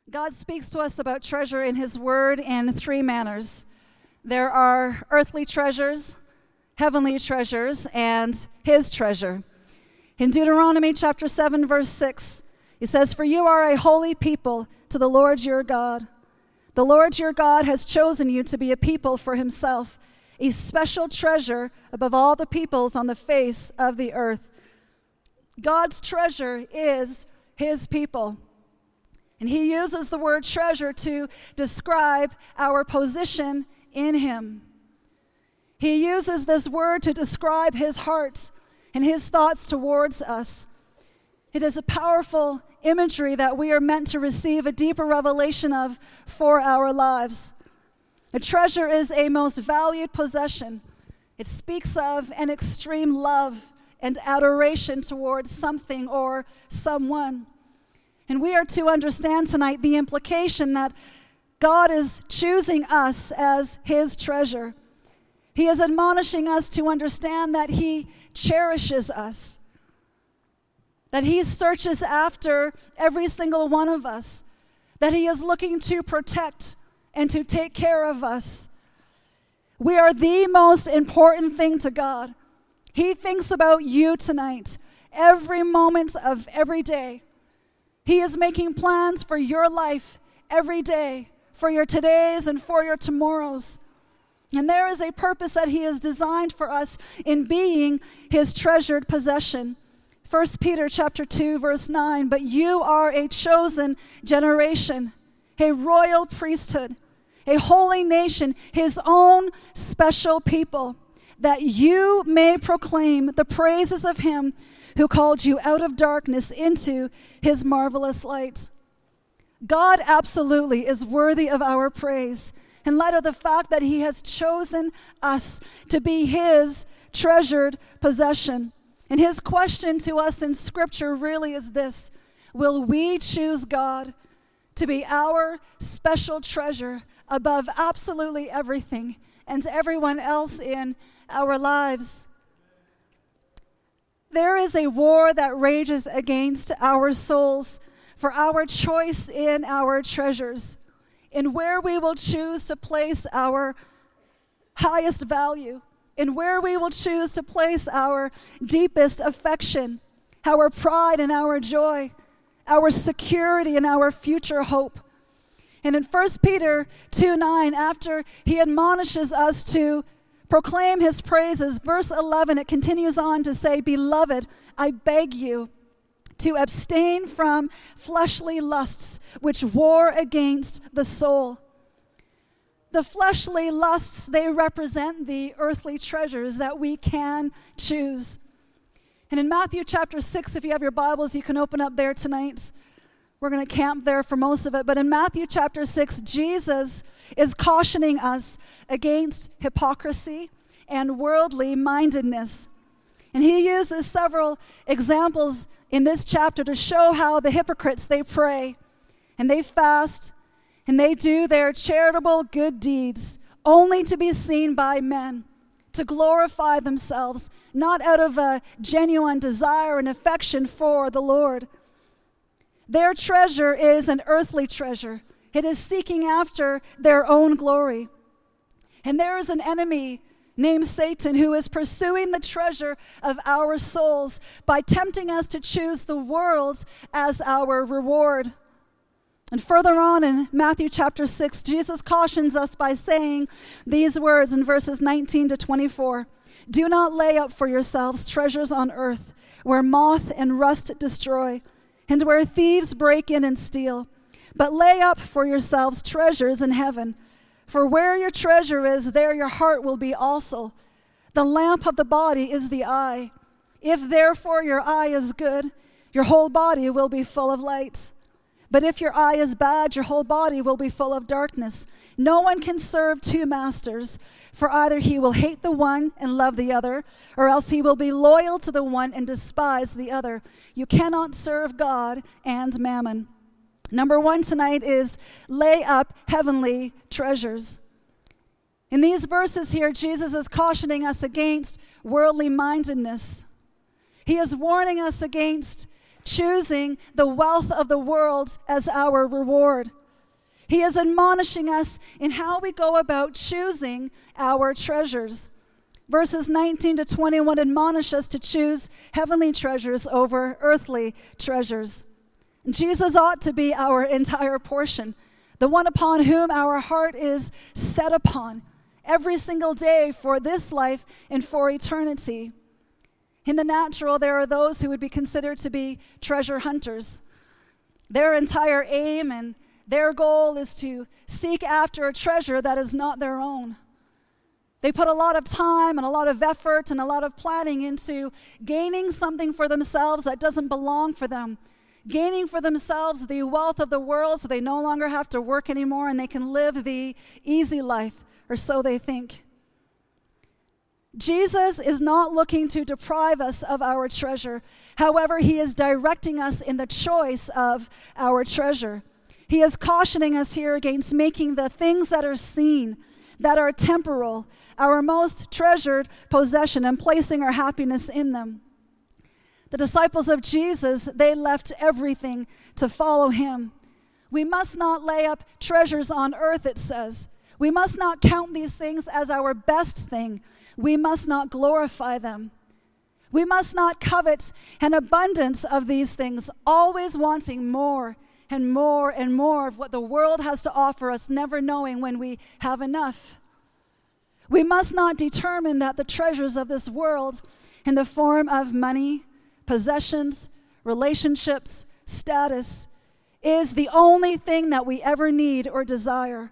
God speaks to us about treasure in his word in three manners. There are earthly treasures, heavenly treasures, and his treasure. In Deuteronomy chapter 7, verse 6, he says, "For you are a holy people to the Lord your God. The Lord your God has chosen you to be a people for himself, a special treasure above all the peoples on the face of the earth." God's treasure is his people. And he uses the word treasure to describe our position in him. He uses this word to describe his heart and his thoughts towards us. It is a powerful imagery that we are meant to receive a deeper revelation of for our lives. A treasure is a most valued possession. It speaks of an extreme love and adoration towards something or someone. And we are to understand tonight the implication that God is choosing us as his treasure. He is admonishing us to understand that he cherishes us, that he searches after every single one of us, that he is looking to protect and to take care of us. We are the most important thing to God. He thinks about you tonight, every moment of every day. He is making plans for your life every day, for your todays and for your tomorrows. And there is a purpose that he has designed for us in being his treasured possession. 1 Peter chapter 2, verse 9, "But you are a chosen generation, a royal priesthood, a holy nation, his own special people, that you may proclaim the praises of him who called you out of darkness into his marvelous light." God absolutely is worthy of our praise in light of the fact that he has chosen us to be his treasured possession. And his question to us in Scripture really is this: will we choose God to be our special treasure above absolutely everything and everyone else in our lives? There is a war that rages against our souls for our choice in our treasures, in where we will choose to place our highest value, in where we will choose to place our deepest affection, our pride and our joy, our security and our future hope. And in 1 Peter 2:9, after he admonishes us to proclaim his praises, verse 11, it continues on to say, "Beloved, I beg you to abstain from fleshly lusts which war against the soul." The fleshly lusts, they represent the earthly treasures that we can choose. And in Matthew chapter 6, if you have your Bibles, you can open up there tonight. We're going to camp there for most of it. But in Matthew chapter 6, Jesus is cautioning us against hypocrisy and worldly mindedness. And he uses several examples in this chapter to show how the hypocrites, they pray and they fast and they do their charitable good deeds only to be seen by men, to glorify themselves, not out of a genuine desire and affection for the Lord. Their treasure is an earthly treasure. It is seeking after their own glory. And there is an enemy named Satan who is pursuing the treasure of our souls by tempting us to choose the world as our reward. And further on in Matthew chapter 6, Jesus cautions us by saying these words in verses 19 to 24. "Do not lay up for yourselves treasures on earth, where moth and rust destroy, and where thieves break in and steal. But lay up for yourselves treasures in heaven. For where your treasure is, there your heart will be also. The lamp of the body is the eye. If therefore your eye is good, your whole body will be full of light. But if your eye is bad, your whole body will be full of darkness. No one can serve two masters, for either he will hate the one and love the other, or else he will be loyal to the one and despise the other. You cannot serve God and mammon." Number one tonight is lay up heavenly treasures. In these verses here, Jesus is cautioning us against worldly mindedness. He is warning us against choosing the wealth of the world as our reward. He is admonishing us in how we go about choosing our treasures. Verses 19 to 21 admonish us to choose heavenly treasures over earthly treasures. Jesus ought to be our entire portion, the one upon whom our heart is set upon every single day for this life and for eternity. In the natural, there are those who would be considered to be treasure hunters. Their entire aim and their goal is to seek after a treasure that is not their own. They put a lot of time and a lot of effort and a lot of planning into gaining something for themselves that doesn't belong for them, gaining for themselves the wealth of the world so they no longer have to work anymore and they can live the easy life, or so they think. Jesus is not looking to deprive us of our treasure. However, he is directing us in the choice of our treasure. He is cautioning us here against making the things that are seen, that are temporal, our most treasured possession and placing our happiness in them. The disciples of Jesus, they left everything to follow him. We must not lay up treasures on earth, it says. We must not count these things as our best thing. We must not glorify them. We must not covet an abundance of these things, always wanting more and more and more of what the world has to offer us, never knowing when we have enough. We must not determine that the treasures of this world in the form of money, possessions, relationships, status, is the only thing that we ever need or desire.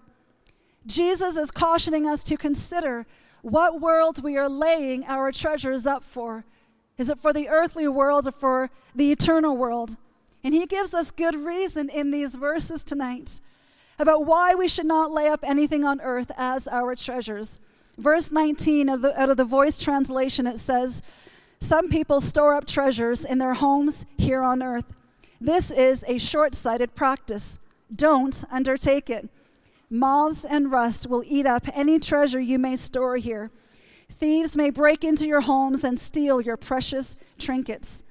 Jesus is cautioning us to consider what world we are laying our treasures up for. Is it for the earthly world or for the eternal world? And he gives us good reason in these verses tonight about why we should not lay up anything on earth as our treasures. Verse 19 out of the Voice translation, it says, "Some people store up treasures in their homes here on earth. This is a short-sighted practice. Don't undertake it. Moths and rust will eat up any treasure you may store here. Thieves may break into your homes and steal your precious trinkets."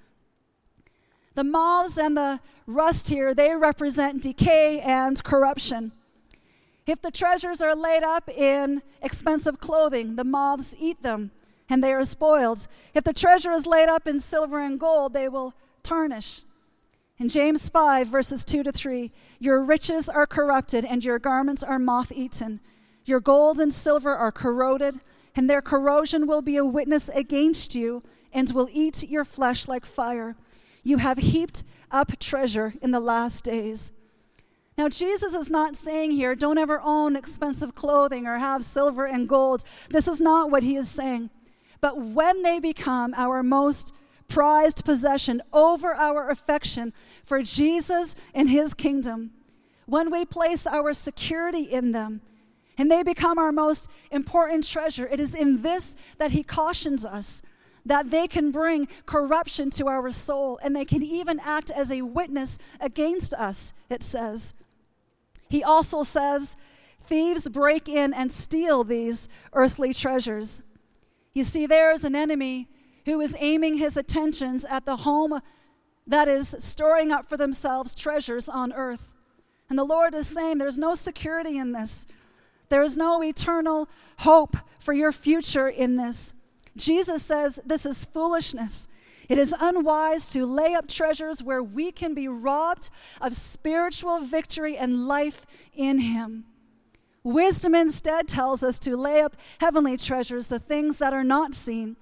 The moths and the rust here, they represent decay and corruption. If the treasures are laid up in expensive clothing, the moths eat them and they are spoiled. If the treasure is laid up in silver and gold, they will tarnish. In James 5, verses 2 to 3, "Your riches are corrupted and your garments are moth-eaten. Your gold and silver are corroded, and their corrosion will be a witness against you and will eat your flesh like fire. You have heaped up treasure in the last days." Now, Jesus is not saying here, don't ever own expensive clothing or have silver and gold. This is not what he is saying. But when they become our most prized possession over our affection for Jesus and his kingdom, when we place our security in them and they become our most important treasure, it is in this that he cautions us, that they can bring corruption to our soul and they can even act as a witness against us, it says. He also says, thieves break in and steal these earthly treasures. You see, there is an enemy who is aiming his attentions at the home that is storing up for themselves treasures on earth. And the Lord is saying there's no security in this. There is no eternal hope for your future in this. Jesus says this is foolishness. It is unwise to lay up treasures where we can be robbed of spiritual victory and life in him. Wisdom instead tells us to lay up heavenly treasures, the things that are not seen.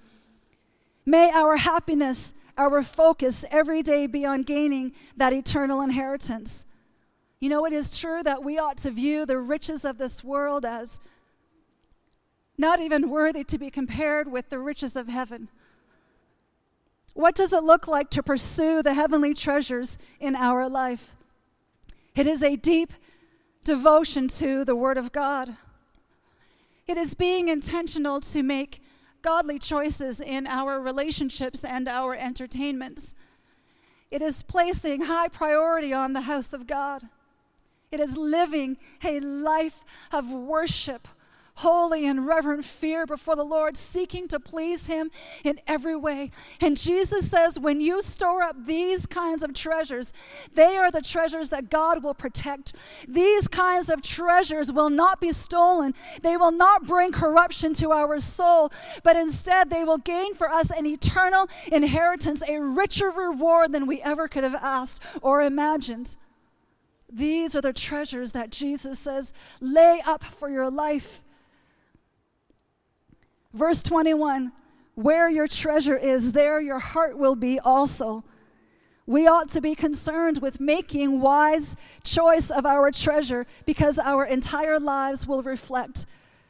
May our happiness, our focus every day be on gaining that eternal inheritance. You know, it is true that we ought to view the riches of this world as not even worthy to be compared with the riches of heaven. What does it look like to pursue the heavenly treasures in our life? It is a deep devotion to the Word of God. It is being intentional to make godly choices in our relationships and our entertainments. It is placing high priority on the house of God. It is living a life of worship, holy and reverent fear before the Lord, seeking to please him in every way. And Jesus says, when you store up these kinds of treasures, they are the treasures that God will protect. These kinds of treasures will not be stolen. They will not bring corruption to our soul, but instead they will gain for us an eternal inheritance, a richer reward than we ever could have asked or imagined. These are the treasures that Jesus says, lay up for your life. Verse 21, where your treasure is, there your heart will be also. We ought to be concerned with making wise choice of our treasure, because our entire lives will reflect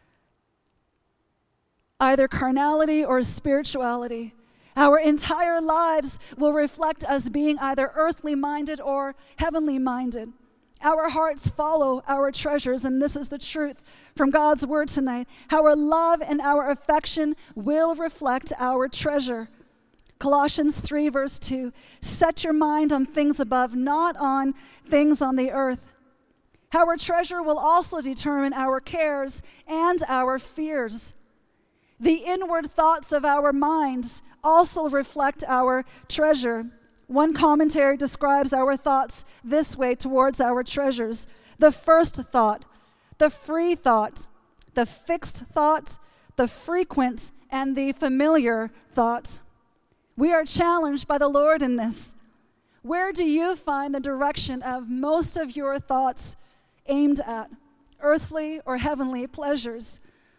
either carnality or spirituality. Our entire lives will reflect us being either earthly minded or heavenly minded. Our hearts follow our treasures, and this is the truth from God's word tonight. Our love and our affection will reflect our treasure. Colossians 3 verse 2, set your mind on things above, not on things on the earth. Our treasure will also determine our cares and our fears. The inward thoughts of our minds also reflect our treasure. One commentary describes our thoughts this way towards our treasures. The first thought, the free thought, the fixed thought, the frequent, and the familiar thought. We are challenged by the Lord in this. Where do you find the direction of most of your thoughts aimed at? Earthly or heavenly pleasures?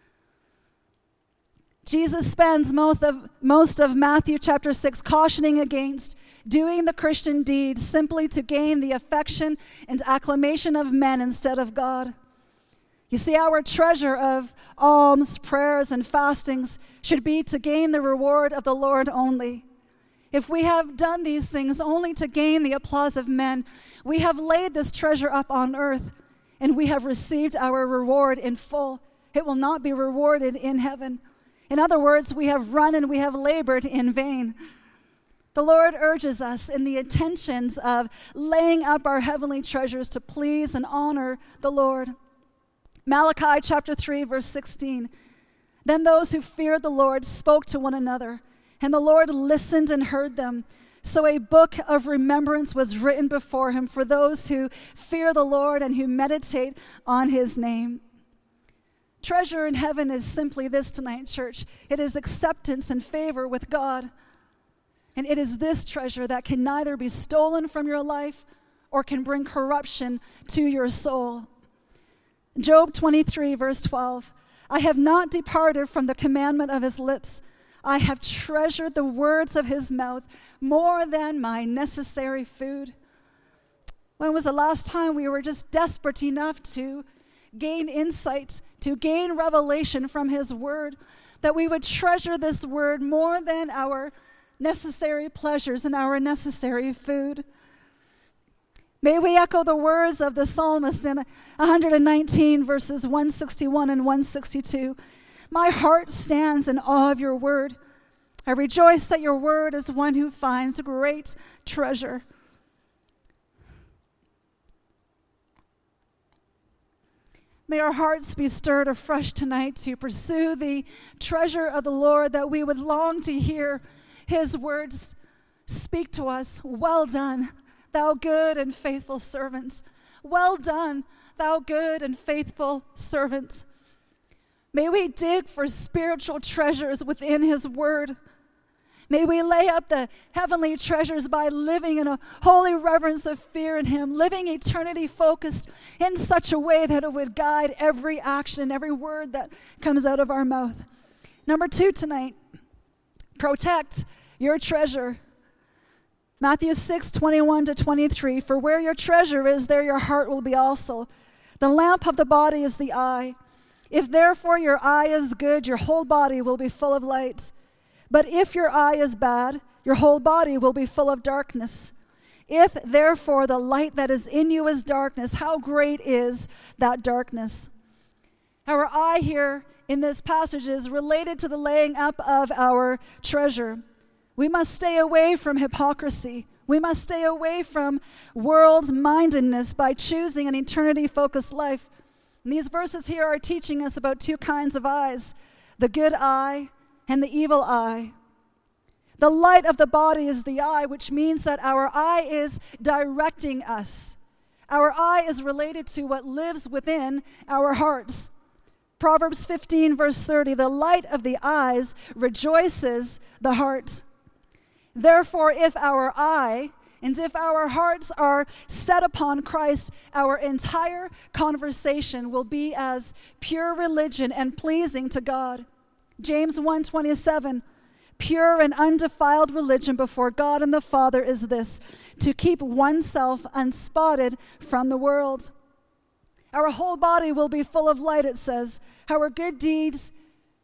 Jesus spends most of Matthew chapter 6 cautioning against doing the Christian deed simply to gain the affection and acclamation of men instead of God. You see, our treasure of alms, prayers, and fastings should be to gain the reward of the Lord only. If we have done these things only to gain the applause of men, we have laid this treasure up on earth, and we have received our reward in full. It will not be rewarded in heaven. In other words, we have run and we have labored in vain. The Lord urges us in the intentions of laying up our heavenly treasures to please and honor the Lord. Malachi chapter 3, verse 16. Then those who feared the Lord spoke to one another, and the Lord listened and heard them. So a book of remembrance was written before him for those who fear the Lord and who meditate on his name. Treasure in heaven is simply this tonight, church. It is acceptance and favor with God. And it is this treasure that can neither be stolen from your life or can bring corruption to your soul. Job 23, verse 12. I have not departed from the commandment of his lips. I have treasured the words of his mouth more than my necessary food. When was the last time we were just desperate enough to gain insight, to gain revelation from his word, that we would treasure this word more than our necessary pleasures and our necessary food? May we echo the words of the psalmist in 119 verses 161 and 162. My heart stands in awe of your word. I rejoice that your word is one who finds great treasure. May our hearts be stirred afresh tonight to pursue the treasure of the Lord, that we would long to hear his words speak to us. Well done, thou good and faithful servant. Well done, thou good and faithful servant. May we dig for spiritual treasures within his word. May we lay up the heavenly treasures by living in a holy reverence of fear in him, living eternity focused in such a way that it would guide every action, every word that comes out of our mouth. Number 2 tonight, protect your treasure. Matthew 6, 21 to 23, for where your treasure is, there your heart will be also. The lamp of the body is the eye. If therefore your eye is good, your whole body will be full of light. But if your eye is bad, your whole body will be full of darkness. If therefore the light that is in you is darkness, how great is that darkness? Our eye here in this passage is related to the laying up of our treasure. We must stay away from hypocrisy. We must stay away from world-mindedness by choosing an eternity-focused life. And these verses here are teaching us about two kinds of eyes, the good eye and the evil eye. The light of the body is the eye, which means that our eye is directing us. Our eye is related to what lives within our hearts. Proverbs 15, verse 30, the light of the eyes rejoices the heart. Therefore, if our eye and if our hearts are set upon Christ, our entire conversation will be as pure religion and pleasing to God. James 1:27, pure and undefiled religion before God and the Father is this, to keep oneself unspotted from the world. Our whole body will be full of light, it says. Our good deeds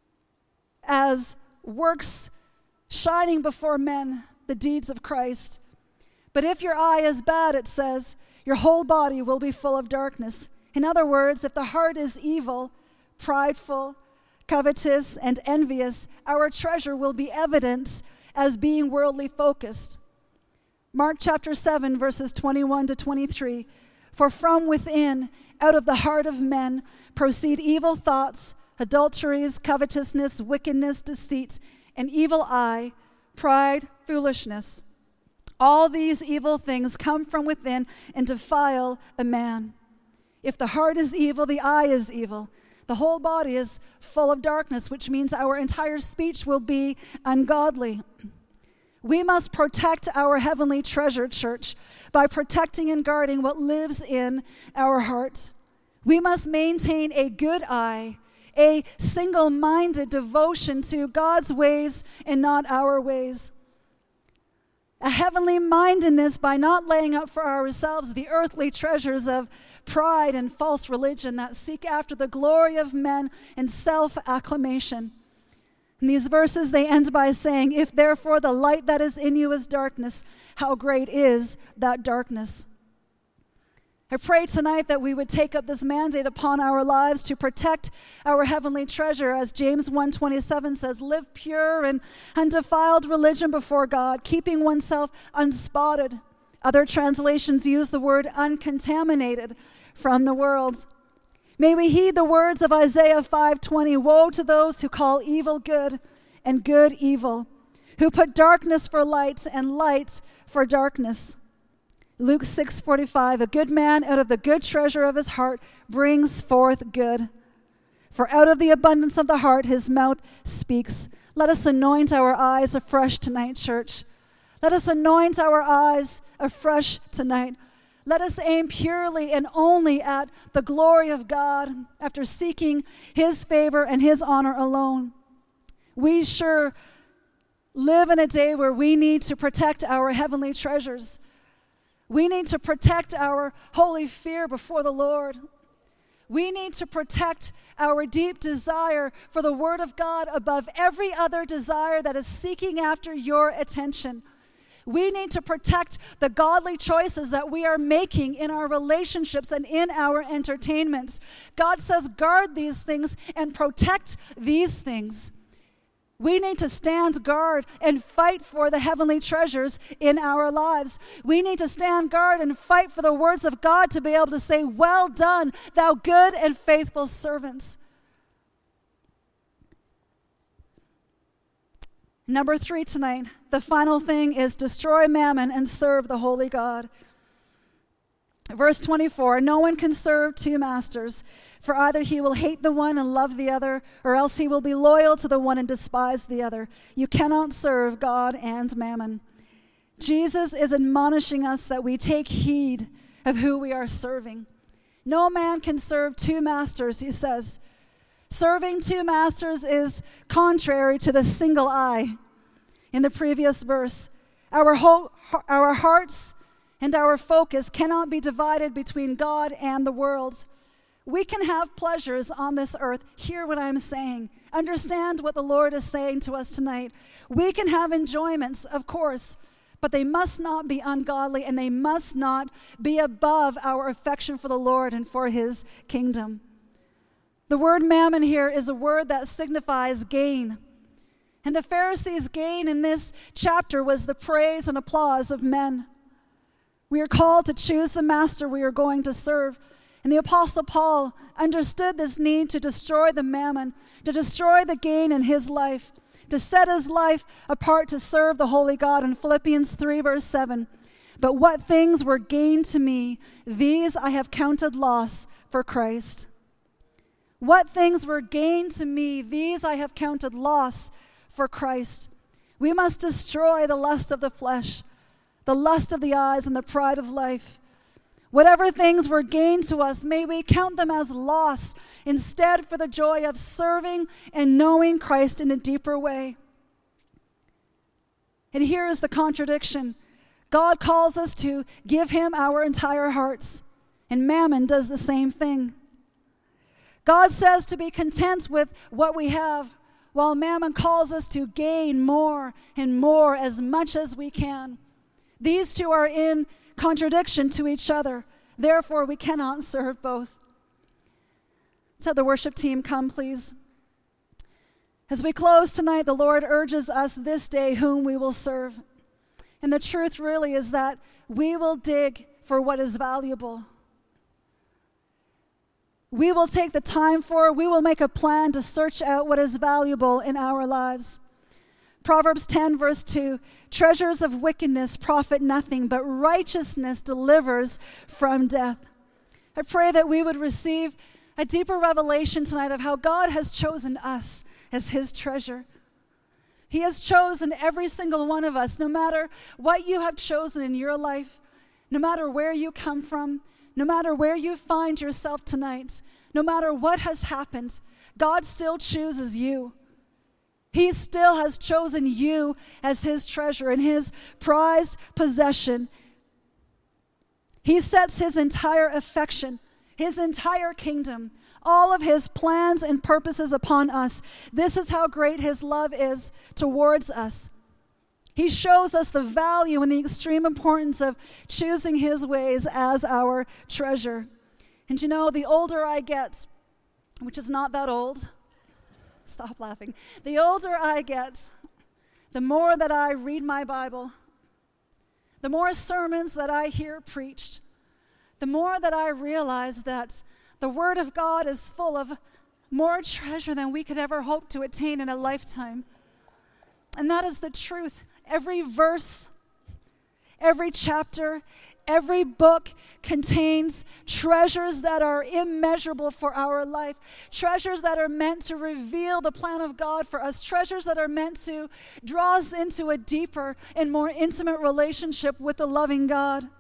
as works shining before men, the deeds of Christ. But if your eye is bad, it says, your whole body will be full of darkness. In other words, if the heart is evil, prideful, covetous, and envious, our treasure will be evident as being worldly focused. Mark chapter 7, verses 21 to 23. For from within, out of the heart of men, proceed evil thoughts, adulteries, covetousness, wickedness, deceit, an evil eye, pride, foolishness. All these evil things come from within and defile a man. If the heart is evil, the eye is evil. The whole body is full of darkness, which means our entire speech will be ungodly. We must protect our heavenly treasure, church, by protecting and guarding what lives in our heart. We must maintain a good eye, a single-minded devotion to God's ways and not our ways. A heavenly mindedness by not laying up for ourselves the earthly treasures of pride and false religion that seek after the glory of men and self-acclamation. In these verses, they end by saying, if therefore the light that is in you is darkness, how great is that darkness? I pray tonight that we would take up this mandate upon our lives to protect our heavenly treasure. As James 1:27 says, live pure and undefiled religion before God, keeping oneself unspotted. Other translations use the word uncontaminated from the world. May we heed the words of Isaiah 5:20, woe to those who call evil good and good evil, who put darkness for light and light for darkness. Luke 6:45, a good man out of the good treasure of his heart brings forth good. For out of the abundance of the heart his mouth speaks. Let us anoint our eyes afresh tonight, church. Let us anoint our eyes afresh tonight. Let us aim purely and only at the glory of God after seeking his favor and his honor alone. We sure live in a day where we need to protect our heavenly treasures. We need to protect our holy fear before the Lord. We need to protect our deep desire for the Word of God above every other desire that is seeking after your attention. We need to protect the godly choices that we are making in our relationships and in our entertainments. God says, guard these things and protect these things. We need to stand guard and fight for the heavenly treasures in our lives. We need to stand guard and fight for the words of God to be able to say, well done, thou good and faithful servant. Number 3 tonight, the final thing is destroy mammon and serve the holy God. Verse 24, no one can serve two masters, for either he will hate the one and love the other, or else he will be loyal to the one and despise the other. You cannot serve God and mammon. Jesus is admonishing us that we take heed of who we are serving. No man can serve two masters, he says. Serving two masters is contrary to the single eye. In the previous verse, our hearts and our focus cannot be divided between God and the world. We can have pleasures on this earth. Hear what I'm saying. Understand what the Lord is saying to us tonight. We can have enjoyments, of course, but they must not be ungodly and they must not be above our affection for the Lord and for his kingdom. The word mammon here is a word that signifies gain. And the Pharisees' gain in this chapter was the praise and applause of men. We are called to choose the master we are going to serve. And the Apostle Paul understood this need to destroy the mammon, to destroy the gain in his life, to set his life apart to serve the holy God in Philippians 3, verse 7. But what things were gained to me, these I have counted loss for Christ. What things were gained to me, these I have counted loss for Christ. We must destroy the lust of the flesh, the lust of the eyes, and the pride of life. Whatever things were gained to us, may we count them as loss instead for the joy of serving and knowing Christ in a deeper way. And here is the contradiction. God calls us to give him our entire hearts, and mammon does the same thing. God says to be content with what we have, while mammon calls us to gain more and more, as much as we can. These two are in contradiction to each other. Therefore, we cannot serve both. Let's have the worship team come, please. As we close tonight, the Lord urges us this day whom we will serve. And the truth really is that we will dig for what is valuable. We will take the time for it. We will make a plan to search out what is valuable in our lives. Proverbs 10, verse 2, treasures of wickedness profit nothing, but righteousness delivers from death. I pray that we would receive a deeper revelation tonight of how God has chosen us as his treasure. He has chosen every single one of us, no matter what you have chosen in your life, no matter where you come from, no matter where you find yourself tonight, no matter what has happened, God still chooses you. He still has chosen you as his treasure and his prized possession. He sets his entire affection, his entire kingdom, all of his plans and purposes upon us. This is how great his love is towards us. He shows us the value and the extreme importance of choosing his ways as our treasure. And you know, the older I get, which is not that old, stop laughing. The older I get, the more that I read my Bible, the more sermons that I hear preached, the more that I realize that the Word of God is full of more treasure than we could ever hope to attain in a lifetime. And that is the truth. Every verse, every chapter, every book contains treasures that are immeasurable for our life, treasures that are meant to reveal the plan of God for us, treasures that are meant to draw us into a deeper and more intimate relationship with the loving God.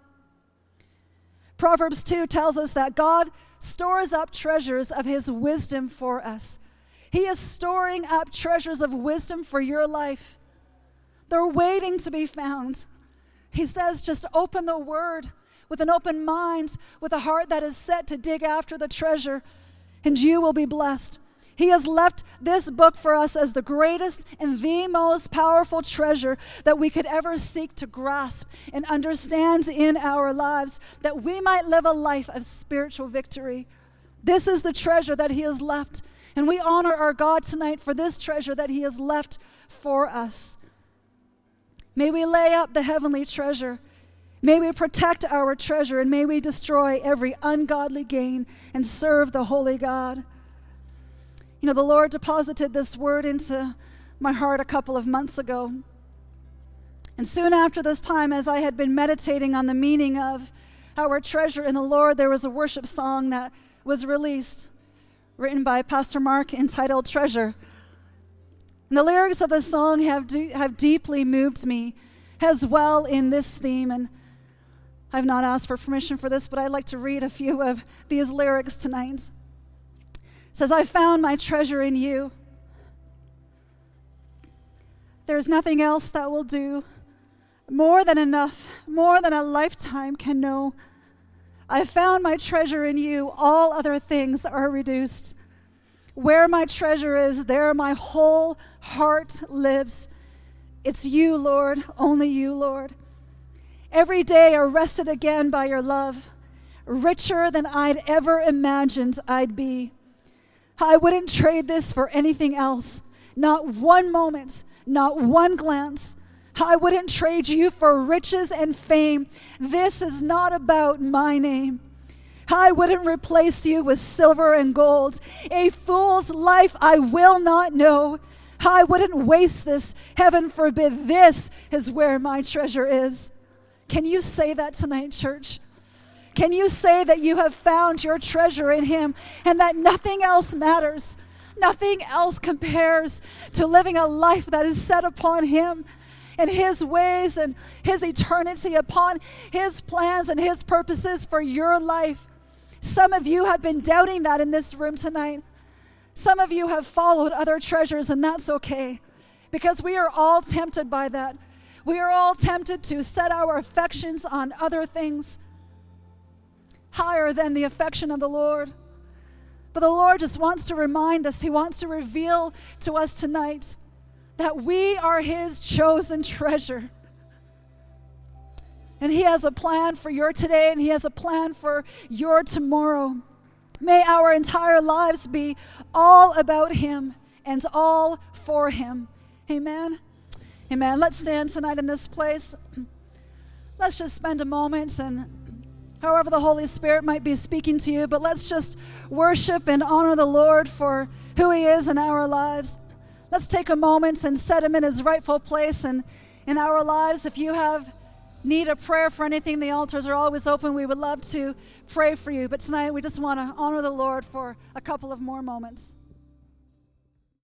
Proverbs 2 tells us that God stores up treasures of his wisdom for us. He is storing up treasures of wisdom for your life. They're waiting to be found. He says, just open the Word with an open mind, with a heart that is set to dig after the treasure, and you will be blessed. He has left this book for us as the greatest and the most powerful treasure that we could ever seek to grasp and understand in our lives, that we might live a life of spiritual victory. This is the treasure that he has left, and we honor our God tonight for this treasure that he has left for us. May we lay up the heavenly treasure. May we protect our treasure, and may we destroy every ungodly gain and serve the holy God. You know, the Lord deposited this word into my heart a couple of months ago. And soon after this time, as I had been meditating on the meaning of our treasure in the Lord, there was a worship song that was released, written by Pastor Mark, entitled Treasure. And the lyrics of the song have deeply moved me as well in this theme. And I've not asked for permission for this, but I'd like to read a few of these lyrics tonight. It says, I found my treasure in you. There's nothing else that will do. More than enough, more than a lifetime can know. I found my treasure in you. All other things are reduced. Where my treasure is, there my whole heart lives. It's you, Lord, only you, Lord. Every day arrested again by your love, richer than I'd ever imagined I'd be. I wouldn't trade this for anything else. Not one moment, not one glance. I wouldn't trade you for riches and fame. This is not about my name. I wouldn't replace you with silver and gold. A fool's life I will not know. I wouldn't waste this. Heaven forbid. This is where my treasure is. Can you say that tonight, church? Can you say that you have found your treasure in him and that nothing else matters? Nothing else compares to living a life that is set upon him and his ways and his eternity, upon his plans and his purposes for your life. Some of you have been doubting that in this room tonight. Some of you have followed other treasures, and that's okay, because we are all tempted by that. We are all tempted to set our affections on other things higher than the affection of the Lord. But the Lord just wants to remind us, he wants to reveal to us tonight that we are his chosen treasure. And he has a plan for your today, and he has a plan for your tomorrow. May our entire lives be all about him and all for him. Amen. Amen. Let's stand tonight in this place. Let's just spend a moment, and however the Holy Spirit might be speaking to you, but let's just worship and honor the Lord for who he is in our lives. Let's take a moment and set him in his rightful place and in our lives. If you need a prayer for anything, the altars are always open. We would love to pray for you. But tonight we just want to honor the Lord for a couple of more moments.